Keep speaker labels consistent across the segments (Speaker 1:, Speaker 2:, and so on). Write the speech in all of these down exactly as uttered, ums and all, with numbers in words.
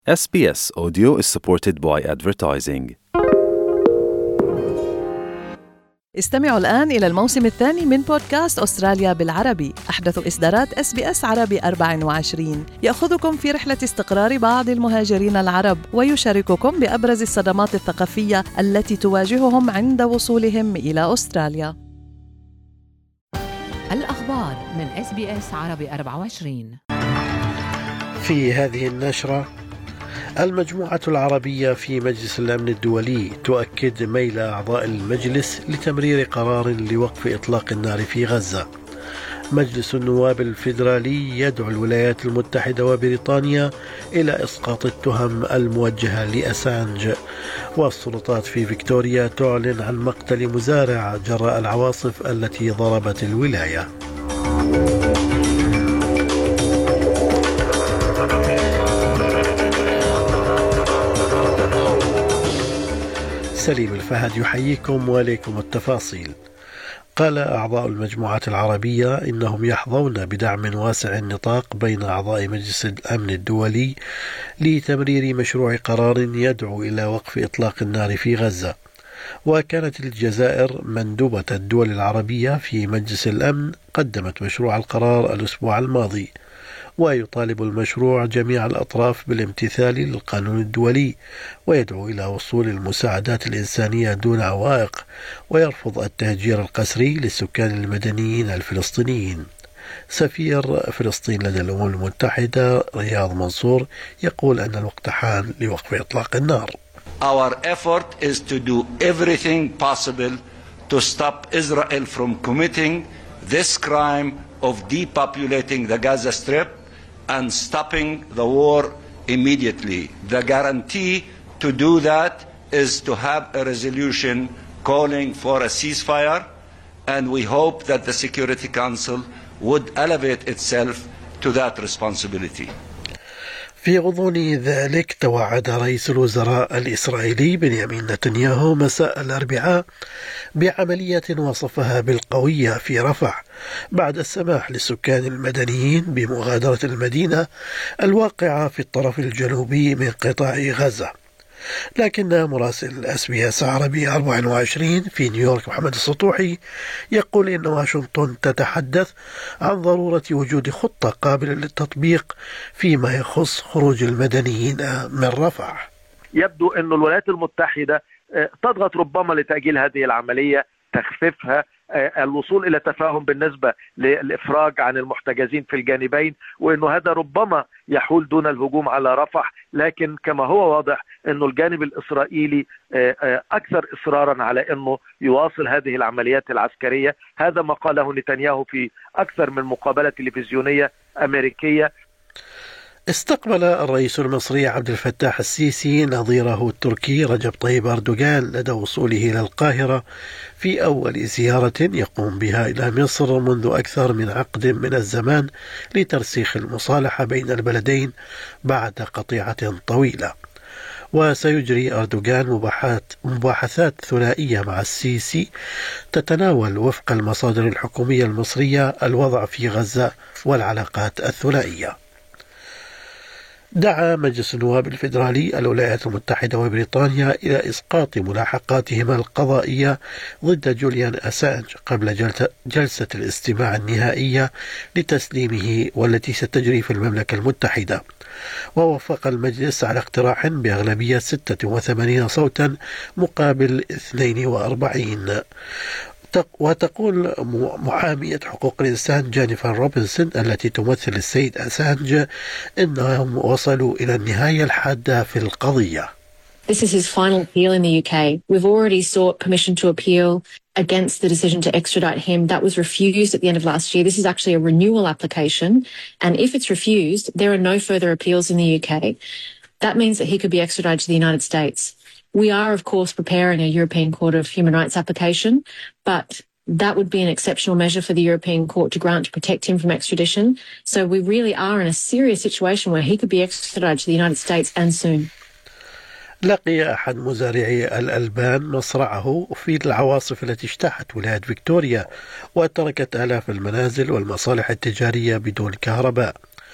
Speaker 1: إس بي إس Audio is supported by advertising.
Speaker 2: استمعوا الآن إلى الموسم الثاني من بودكاست أستراليا بالعربي، أحدث إصدارات إس بي إس عربي أربعة وعشرين، يأخذكم في رحلة استقرار بعض المهاجرين العرب ويشارككم بأبرز الصدمات الثقافية التي تواجههم عند وصولهم إلى أستراليا.
Speaker 3: الأخبار من إس بي إس عربي أربعة وعشرين.
Speaker 4: في هذه النشرة، المجموعة العربية في مجلس الأمن الدولي تؤكد ميل أعضاء المجلس لتمرير قرار لوقف إطلاق النار في غزة. مجلس النواب الفيدرالي يدعو الولايات المتحدة وبريطانيا إلى إسقاط التهم الموجهة لأسانج. والسلطات في فيكتوريا تعلن عن مقتل مزارع جراء العواصف التي ضربت الولاية. سليم الفهد يحييكم وإليكم التفاصيل. قال أعضاء المجموعة العربية إنهم يحظون بدعم واسع النطاق بين أعضاء مجلس الأمن الدولي لتمرير مشروع قرار يدعو إلى وقف إطلاق النار في غزة. وكانت الجزائر مندوبة الدول العربية في مجلس الأمن قدمت مشروع القرار الأسبوع الماضي، ويطالب المشروع جميع الأطراف بالامتثال للقانون الدولي، ويدعو إلى وصول المساعدات الإنسانية دون عوائق، ويرفض التهجير القسري للسكان المدنيين الفلسطينيين. سفير فلسطين لدى الأمم المتحدة رياض منصور يقول أن الوقت حان لوقف إطلاق النار.
Speaker 5: Our effort is to do everything possible to stop Israel from committing this crime of depopulating the Gaza Strip and stopping the war immediately. The guarantee to do that is to have a resolution calling for a ceasefire, and we hope that the Security Council would elevate itself to that responsibility.
Speaker 4: في غضون ذلك، توعد رئيس الوزراء الإسرائيلي بنيامين نتنياهو مساء الأربعاء بعملية وصفها بالقوية في رفح بعد السماح للسكان المدنيين بمغادرة المدينة الواقعة في الطرف الجنوبي من قطاع غزة. لكن مراسل إس بي إس عربي أربعة وعشرين في نيويورك محمد السطوحي يقول إن واشنطن تتحدث عن ضرورة وجود خطة قابلة للتطبيق فيما يخص خروج المدنيين من رفح.
Speaker 6: يبدو أن الولايات المتحدة تضغط ربما لتأجيل هذه العملية، تخفيفها، الوصول إلى تفاهم بالنسبة للإفراج عن المحتجزين في الجانبين، وأنه هذا ربما يحول دون الهجوم على رفح. لكن كما هو واضح أنه الجانب الإسرائيلي أكثر إصرارا على أنه يواصل هذه العمليات العسكرية. هذا ما قاله نتنياهو في أكثر من مقابلة تلفزيونية أمريكية.
Speaker 4: استقبل الرئيس المصري عبد الفتاح السيسي نظيره التركي رجب طيب أردوغان لدى وصوله إلى القاهرة في أول زيارة يقوم بها إلى مصر منذ أكثر من عقد من الزمان لترسيخ المصالحة بين البلدين بعد قطيعة طويلة. وسيجري أردوغان مباحثات ثنائية مع السيسي تتناول وفق المصادر الحكومية المصرية الوضع في غزة والعلاقات الثنائية. دعا مجلس النواب الفيدرالي الولايات المتحدة وبريطانيا إلى إسقاط ملاحقاتهما القضائية ضد جوليان أسانج قبل جلسة الاستماع النهائية لتسليمه والتي ستجري في المملكة المتحدة. ووافق المجلس على اقتراح بأغلبية ستة وثمانين صوتا مقابل اثنين وأربعين. وتقول محامية حقوق الإنسان جينيفر روبنسون التي تمثل السيد أسانج إنهم وصلوا إلى النهاية الحادة في القضية.
Speaker 7: This is his final appeal in the U K. We've already sought permission to appeal against the decision to extradite him. That was refused at the end of last year. This is actually a renewal application. And if it's refused, there are no further appeals in the U K. That means that he could be extradited to the United States. We are, of course, preparing a European Court of Human Rights application, but that would be an exceptional measure for the European Court to grant to protect him from extradition. So we really are in a serious situation where he could be extradited to the United States and soon.
Speaker 4: لقي أحد مزارعي الألبان مصرعه في العواصف التي اجتاحت ولاية فيكتوريا وتركت آلاف المنازل والمصالح التجارية بدون كهرباء.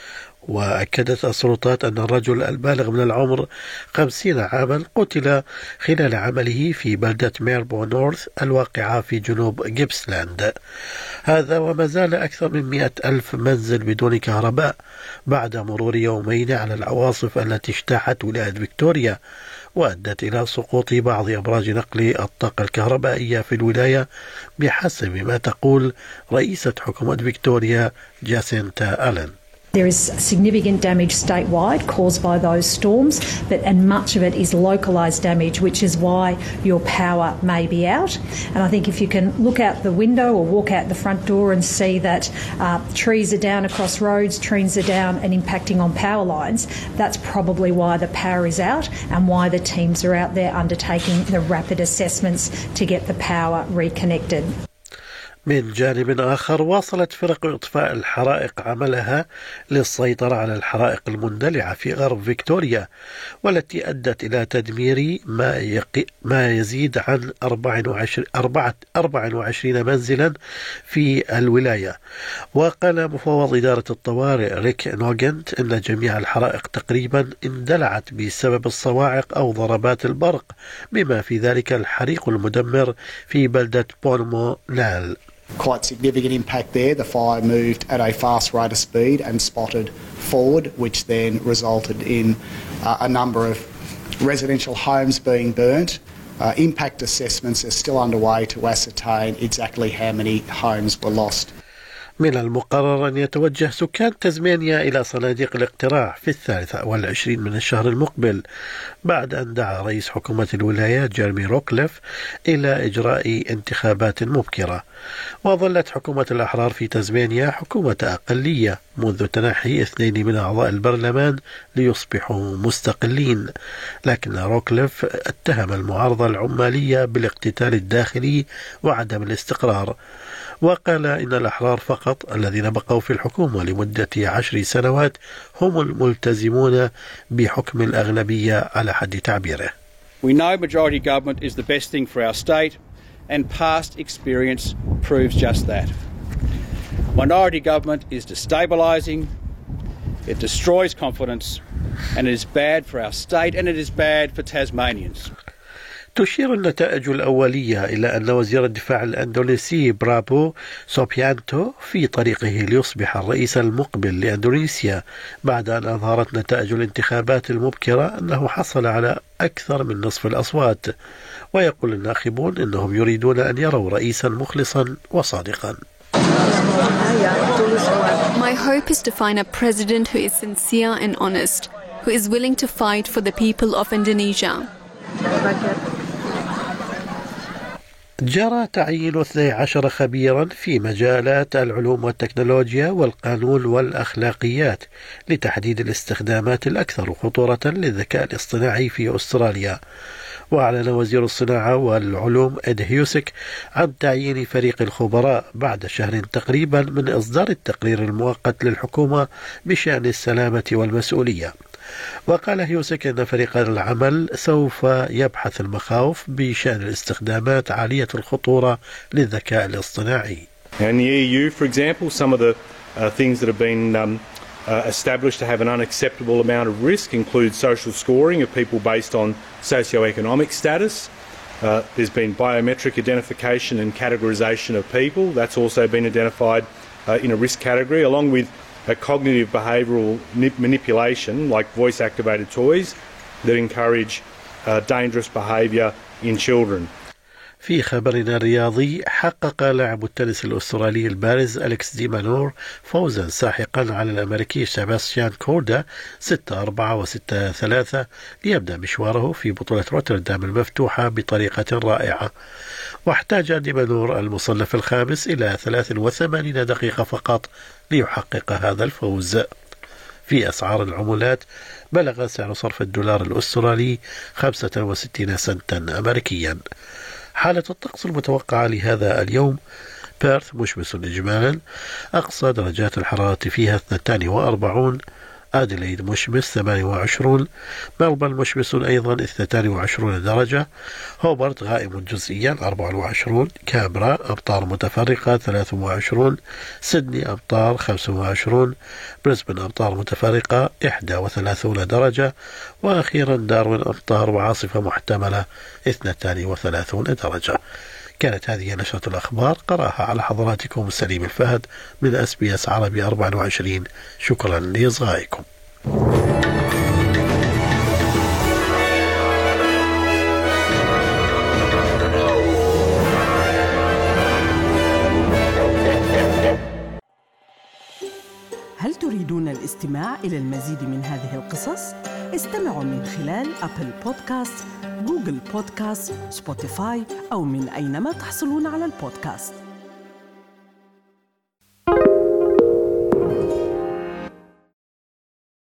Speaker 4: وأكدت السلطات أن الرجل البالغ من العمر خمسين عاما قتل خلال عمله في بلدة ميربو نورث الواقعة في جنوب جيبسلاند. هذا وما زال أكثر من مئة ألف منزل بدون كهرباء بعد مرور يومين على العواصف التي اجتاحت ولاية فيكتوريا، وأدت إلى سقوط بعض أبراج نقل الطاقة الكهربائية في الولاية بحسب ما تقول رئيسة حكومة فيكتوريا جاسينتا ألين.
Speaker 8: There is significant damage statewide caused by those storms, but, and much of it is localised damage, which is why your power may be out. And I think if you can look out the window or walk out the front door and see that uh, trees are down across roads, trees are down and impacting on power lines, that's probably why the power is out and why the teams are out there undertaking the rapid assessments to get the power reconnected.
Speaker 4: من جانب آخر، واصلت فرق إطفاء الحرائق عملها للسيطرة على الحرائق المندلعة في غرب فيكتوريا، والتي أدت إلى تدمير ما, يقي ما يزيد عن أربعة وعشرين منزلا في الولاية. وقال مفوض إدارة الطوارئ ريك نوغنت إن جميع الحرائق تقريبا اندلعت بسبب الصواعق أو ضربات البرق، بما في ذلك الحريق المدمر في بلدة بورمو نال.
Speaker 9: Quite significant impact there. The fire moved at a fast rate of speed and spotted forward, which then resulted in uh, a number of residential homes being burnt. Uh, impact assessments are still underway to ascertain exactly how many homes were lost.
Speaker 4: من المقرر أن يتوجه سكان تزمانيا إلى صناديق الاقتراع في الثالثة والعشرين من الشهر المقبل، بعد أن دعا رئيس حكومة الولاية جيرمي روكليف إلى إجراء انتخابات مبكرة. وظلت حكومة الأحرار في تزمانيا حكومة أقلية منذ تنحي اثنين من أعضاء البرلمان ليصبحوا مستقلين، لكن روكليف اتهم المعارضة العمالية بالاقتتال الداخلي وعدم الاستقرار، وقال إن الأحرار فقط الذين بقوا في الحكومة لمدة عشر سنوات هم الملتزمون بحكم الأغلبية على حد تعبيره.
Speaker 10: We know majority government is the best thing for our state, and past experience proves just that. Minority government is destabilising, it destroys confidence, and it is bad for our state and it is bad for Tasmanians.
Speaker 4: تشير النتائج الأولية إلى أن وزير الدفاع الأندونيسي برابو سوبيانتو في طريقه ليصبح الرئيس المقبل لأندونيسيا، بعد أن أظهرت نتائج الانتخابات المبكرة أنه حصل على أكثر من نصف الأصوات. ويقول الناخبون أنهم يريدون أن يروا رئيسا مخلصا وصادقا.
Speaker 11: My hope is to find a president who is sincere and honest, who is willing to fight for the people of Indonesia.
Speaker 4: جرى تعيين اثني عشر خبيرا في مجالات العلوم والتكنولوجيا والقانون والأخلاقيات لتحديد الاستخدامات الأكثر خطورة للذكاء الاصطناعي في أستراليا. وأعلن وزير الصناعة والعلوم إد هيوسك عن تعيين فريق الخبراء بعد شهر تقريبا من إصدار التقرير المؤقت للحكومة بشأن السلامة والمسؤولية. وقال هيوسك أن فريق العمل سوف يبحث المخاوف بشأن الاستخدامات عالية الخطورة للذكاء الاصطناعي.
Speaker 12: In the E U, for example, some of the uh, things that have been um, uh, established to have an unacceptable amount of risk include social scoring of people based on socioeconomic status. Uh, there's been biometric identification and categorisation of people. That's also been identified uh, in a risk category, along with a cognitive behavioural manipulation like voice-activated toys that encourage uh, dangerous behaviour in children.
Speaker 4: في خبرنا الرياضي، حقق لاعب التنس الأسترالي البارز أليكس دي مانور فوزا ساحقا على الأمريكي سيباستيان كوردا ستة أربعة وستة ثلاثة ليبدأ مشواره في بطولة روتردام المفتوحة بطريقة رائعة. واحتاج دي مانور المصنف الخامس إلى ثلاث وثمانين دقيقة فقط ليحقق هذا الفوز. في أسعار العملات، بلغ سعر صرف الدولار الأسترالي خمسة وستين سنتا أمريكيا. حالة الطقس المتوقعة لهذا اليوم: بيرث مشمس إجمالا، أقصى درجات الحرارة فيها اثنتان وأربعون، أديلايد مشمس ثمانية وعشرون، ملبورن مشمس أيضا اثنتين وعشرون درجة، هوبرت غائم جزئيا أربعة وعشرون، كامبرا أمطار متفرقة ثلاثة وعشرون، سيدني أمطار خمسة وعشرون، بريسبن أمطار متفرقة إحدى وثلاثون درجة، وأخيرا داروين أمطار وعاصفة محتملة اثنتان وثلاثون درجة. كانت هذه نشرة الأخبار قرأها على حضراتكم سليم الفهد من إس بي إس عربي أربعة وعشرين. شكرا لإصغائكم.
Speaker 13: هل تريدون الاستماع إلى المزيد من هذه القصص؟ استمعوا من خلال أبل بودكاست، جوجل بودكاست، سبوتيفاي أو من أينما تحصلون على البودكاست.